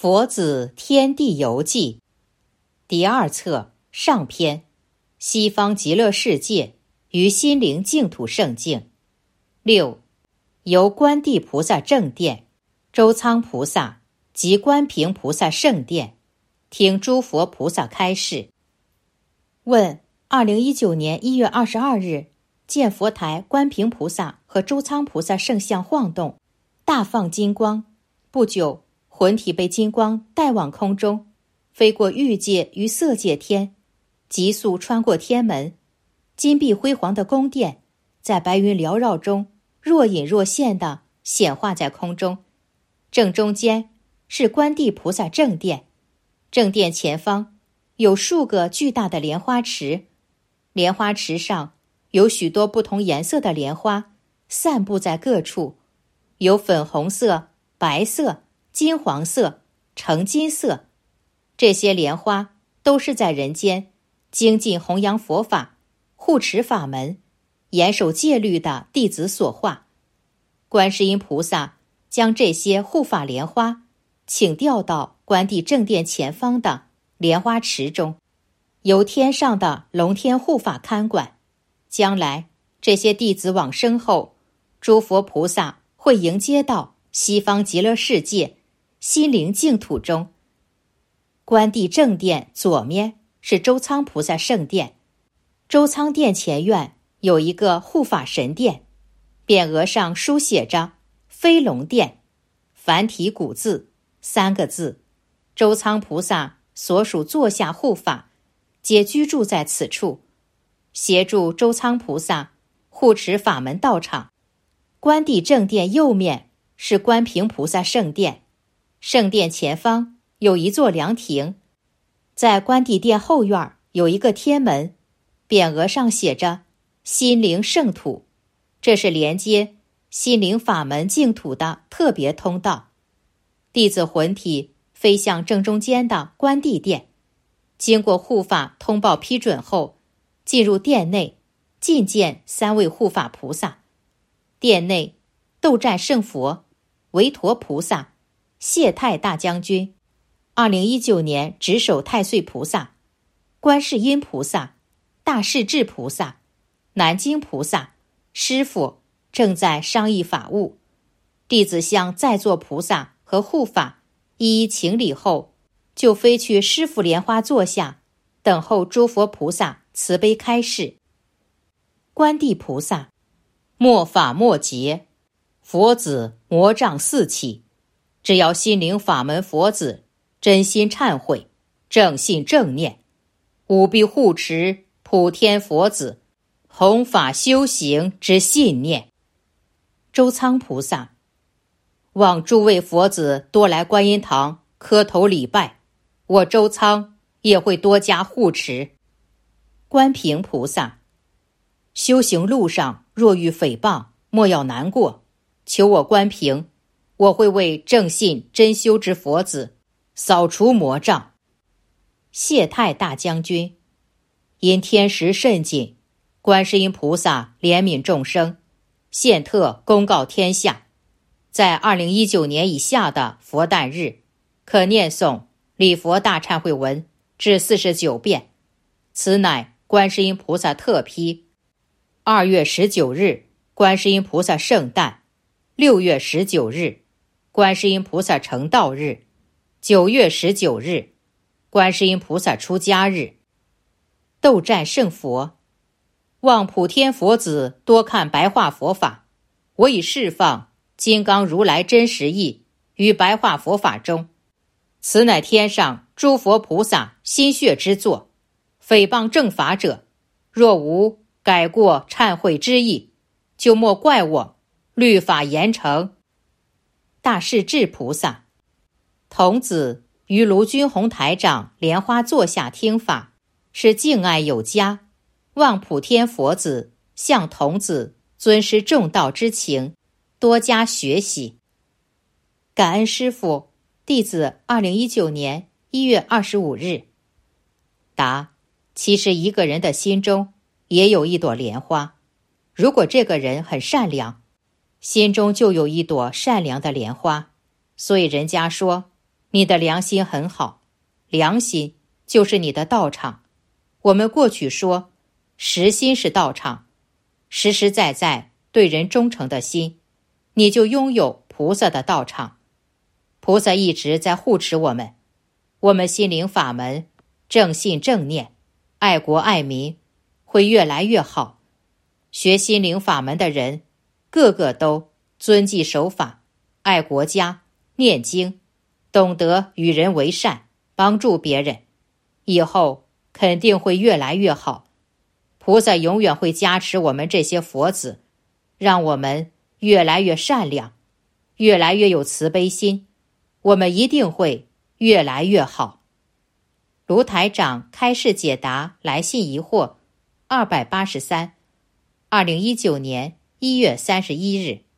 佛子天地游记第二册上篇，西方极乐世界与心灵净土圣境。6. 由观地菩萨正殿、周仓菩萨及观平菩萨圣殿听诸佛菩萨开示。问：2019年1月22日，见佛台观平菩萨和周仓菩萨圣像晃动，大放金光，不久魂体被金光带往空中，飞过欲界与色界天，急速穿过天门，金碧辉煌的宫殿在白云缭绕中若隐若现地显化在空中。正中间是观地菩萨正殿，正殿前方有数个巨大的莲花池，莲花池上有许多不同颜色的莲花散布在各处，有粉红色、白色、金黄色、橙金色。这些莲花都是在人间精进弘扬佛法、护持法门、严守戒律的弟子所化。观世音菩萨将这些护法莲花请调到观地正殿前方的莲花池中，由天上的龙天护法看管。将来这些弟子往生后，诸佛菩萨会迎接到西方极乐世界心灵净土中。观地正殿左面是周仓菩萨圣殿，周仓殿前院有一个护法神殿，匾额上书写着飞龙殿，繁体古字3个字。周仓菩萨所属座下护法皆居住在此处，协助周仓菩萨护持法门道场。观地正殿右面是观平菩萨圣殿，圣殿前方有一座凉亭，在观地殿后院有一个天门，匾额上写着心灵圣土，这是连接心灵法门净土的特别通道。弟子魂体飞向正中间的观地殿，经过护法通报批准后，进入殿内觐见3位护法菩萨。殿内斗战胜佛、维陀菩萨、谢太大将军、2019年执守太岁菩萨、观世音菩萨、大势至菩萨、南京菩萨、师父正在商议法务。弟子向在座菩萨和护法一一请礼后，就飞去师父莲花座下，等候诸佛菩萨慈悲开示。观地菩萨：末法末劫，佛子魔障四起，只要心灵法门佛子真心忏悔，正信正念，务必护持普天佛子弘法修行之信念。周仓菩萨：望诸位佛子多来观音堂磕头礼拜，我周仓也会多加护持。观平菩萨：修行路上若遇诽谤，莫要难过，求我观平，我会为正信真修之佛子扫除魔障。谢太大将军：因天时甚紧，观世音菩萨怜悯众生，现特公告天下，在2019年以下的佛诞日，可念诵礼佛大忏悔文至49遍。此乃观世音菩萨特批。2月19日观世音菩萨圣诞，6月19日观世音菩萨成道日，9月19日观世音菩萨出家日。斗战胜佛：望普天佛子多看白话佛法，我已释放金刚如来真实义于白话佛法中，此乃天上诸佛菩萨心血之作。诽谤正法者，若无改过忏悔之意，就莫怪我律法严惩。大势至菩萨：童子于卢军宏台长莲花座下听法，是敬爱有加，望普天佛子向童子尊师重道之情多加学习。感恩师父。弟子2019年1月25日。答：其实一个人的心中也有一朵莲花，如果这个人很善良，心中就有一朵善良的莲花，所以人家说你的良心很好，良心就是你的道场。我们过去说，实心是道场，实实在在对人忠诚的心，你就拥有菩萨的道场。菩萨一直在护持我们，我们心灵法门正信正念，爱国爱民，会越来越好。学心灵法门的人，个个都遵纪守法，爱国家，念经，懂得与人为善，帮助别人，以后肯定会越来越好。菩萨永远会加持我们这些佛子，让我们越来越善良，越来越有慈悲心，我们一定会越来越好。卢台长开示解答来信疑惑283，2019年1月31日。